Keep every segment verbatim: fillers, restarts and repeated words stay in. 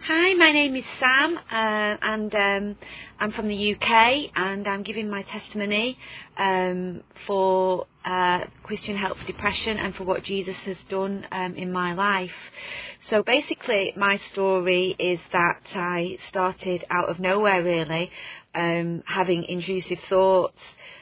Hi, my name is Sam, uh, and um, I'm from the U K, and I'm giving my testimony um, for uh, Christian Help for Depression and for what Jesus has done um, in my life. So basically, my story is that I started out of nowhere, really, um, having intrusive thoughts,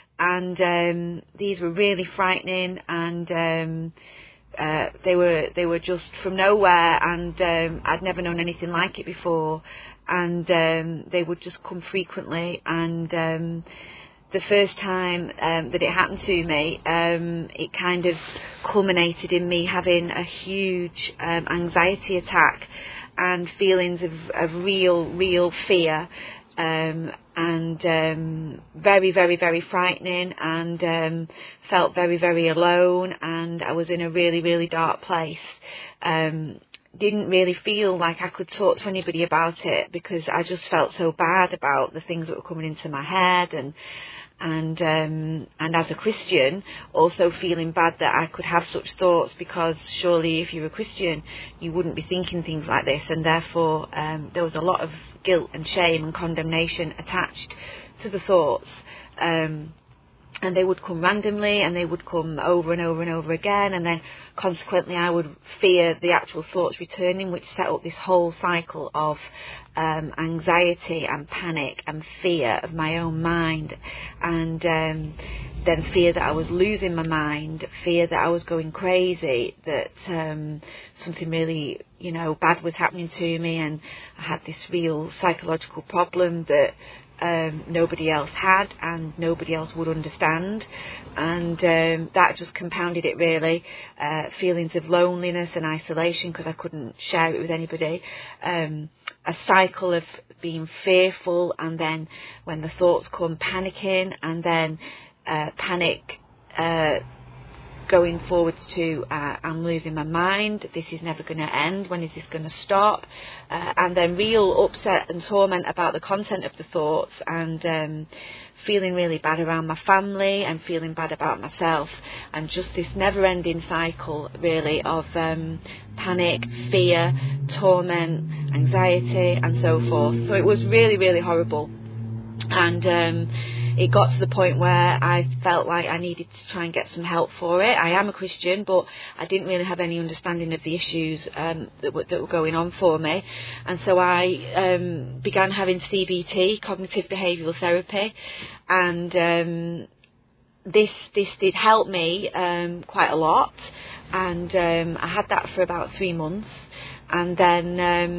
and um, these were really frightening, and um, Uh, they were they were just from nowhere, and um, I'd never known anything like it before, and um, they would just come frequently. And um, the first time um, that it happened to me, um, it kind of culminated in me having a huge um, anxiety attack and feelings of, of real real fear. Um, and um, very, very, very frightening, and um, felt very, very alone, and I was in a really, really dark place. Um, didn't really feel like I could talk to anybody about it, because I just felt so bad about the things that were coming into my head, and and um, and as a Christian, also feeling bad that I could have such thoughts, because surely if you're a Christian, you wouldn't be thinking things like this, and therefore um, there was a lot of guilt and shame and condemnation attached to the thoughts. Um, and they would come randomly, and they would come over and over and over again, and then consequently I would fear the actual thoughts returning, which set up this whole cycle of um, anxiety and panic and fear of my own mind, and um, then fear that I was losing my mind, fear that I was going crazy, that um, something really, you know, bad was happening to me, and I had this real psychological problem that Um, nobody else had, and nobody else would understand, and um, that just compounded it, really. Uh, feelings of loneliness and isolation, because I couldn't share it with anybody. Um, a cycle of being fearful, and then when the thoughts come, panicking, and then uh, panic uh, going forward to uh, I'm losing my mind, this is never going to end, when is this going to stop, uh, and then real upset and torment about the content of the thoughts, and um, feeling really bad around my family, and feeling bad about myself, and just this never-ending cycle, really, of um, panic, fear, torment, anxiety, and so forth. So it was really, really horrible, and um, it got to the point where I felt like I needed to try and get some help for it. I am a Christian, but I didn't really have any understanding of the issues um, that, were, that were going on for me. And so I um, began having C B T, cognitive behavioural therapy, and um, this this did help me um, quite a lot. And um, I had that for about three months, and then um,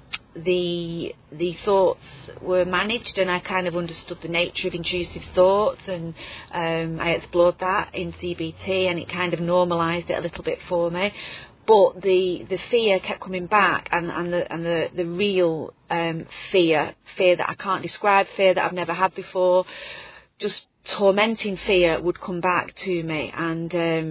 the the thoughts were managed, and I kind of understood the nature of intrusive thoughts, and um, I explored that in C B T, and it kind of normalised it a little bit for me. But the, the fear kept coming back, and, and the and the, the real um, fear, fear that I can't describe, fear that I've never had before, just tormenting fear would come back to me, and um,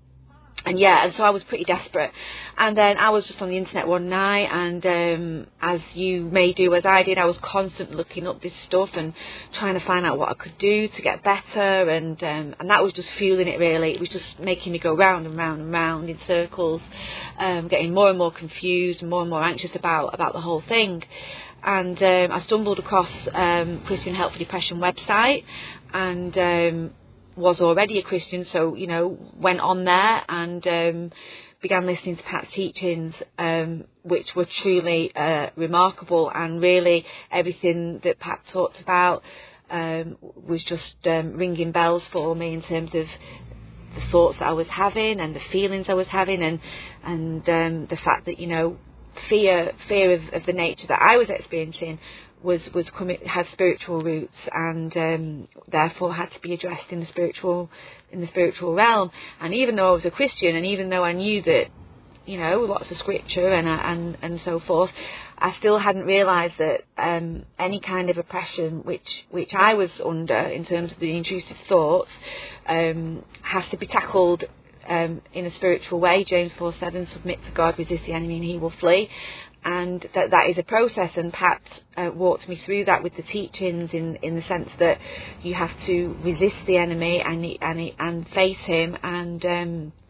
And yeah, and so I was pretty desperate. And then I was just on the internet one night, and um, as you may do, as I did, I was constantly looking up this stuff and trying to find out what I could do to get better, and um, and that was just fueling it, really. It was just making me go round and round and round in circles, um, getting more and more confused and more and more anxious about, about the whole thing. And um, I stumbled across um, Christian Help for Depression website, and um, was already a Christian, so, you know, went on there and um, began listening to Pat's teachings, um, which were truly uh, remarkable, and really everything that Pat talked about um, was just um, ringing bells for me in terms of the thoughts that I was having and the feelings I was having, and and um, the fact that, you know, fear fear of, of the nature that I was experiencing was was coming has spiritual roots, and um, therefore had to be addressed in the spiritual in the spiritual realm. And even though I was a Christian, and even though I knew that, you know, lots of scripture and and and so forth, I still hadn't realised that um, any kind of oppression which which I was under in terms of the intrusive thoughts um, has to be tackled um, in a spiritual way. James four seven, submit to God, resist the enemy, and he will flee. And that that is a process, and Pat uh, walked me through that with the teachings, in, in the sense that you have to resist the enemy and and and face him, and um,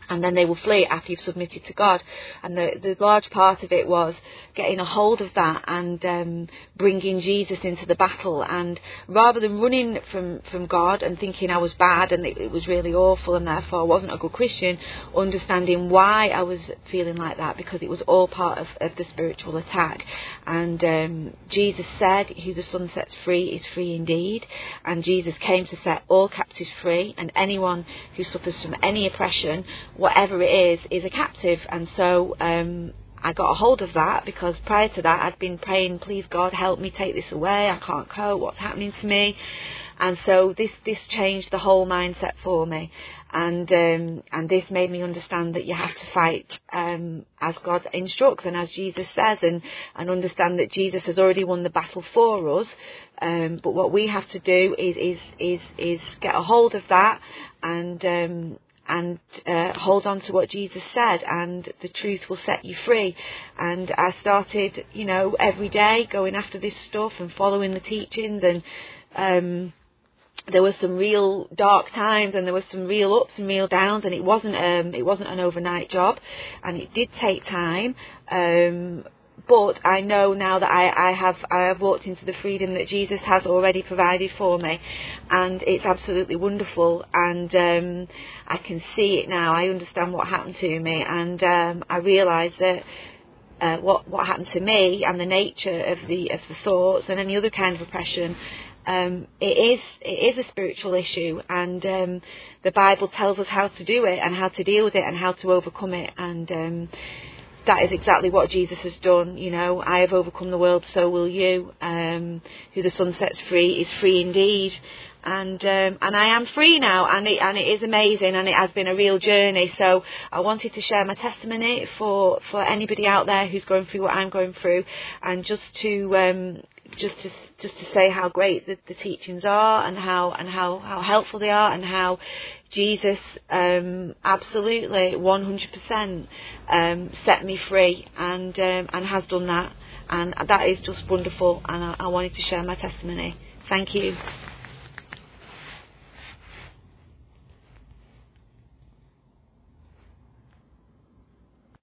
And then they will flee after you've submitted to God. And the, the large part of it was getting a hold of that and um, bringing Jesus into the battle. And rather than running from, from God and thinking I was bad and it, it was really awful and therefore I wasn't a good Christian, understanding why I was feeling like that, because it was all part of, of the spiritual attack. And um, Jesus said, who the Son sets free is free indeed. And Jesus came to set all captives free, and anyone who suffers from any oppression, whatever it is, is a captive. And so um, I got a hold of that, because prior to that I'd been praying, please God, help me, take this away, I can't cope, what's happening to me? And so this this changed the whole mindset for me. And um, and this made me understand that you have to fight um, as God instructs and as Jesus says, and, and understand that Jesus has already won the battle for us. Um, but what we have to do is is is, is get a hold of that and um, and uh, hold on to what Jesus said, and the truth will set you free. And I started, you know, every day going after this stuff and following the teachings, and um, there were some real dark times, and there were some real ups and real downs, and it wasn't um, it wasn't an overnight job, and it did take time. Um, But I know now that I, I have I have walked into the freedom that Jesus has already provided for me, and it's absolutely wonderful. And um, I can see it now. I understand what happened to me, and um, I realise that uh, what what happened to me and the nature of the of the thoughts and any other kind of oppression. Um, it is it is a spiritual issue, and um, the Bible tells us how to do it and how to deal with it and how to overcome it. And um, that is exactly what Jesus has done. You know, I have overcome the world, so will you. Um, who the Son sets free is free indeed. And um, and I am free now, and it and it is amazing, and it has been a real journey. So I wanted to share my testimony for, for anybody out there who's going through what I'm going through, and just to um, just to just to say how great the, the teachings are, and how and how, how helpful they are, and how Jesus um, absolutely one hundred percent um, set me free, and um, and has done that, and that is just wonderful. And I, I wanted to share my testimony. Thank you.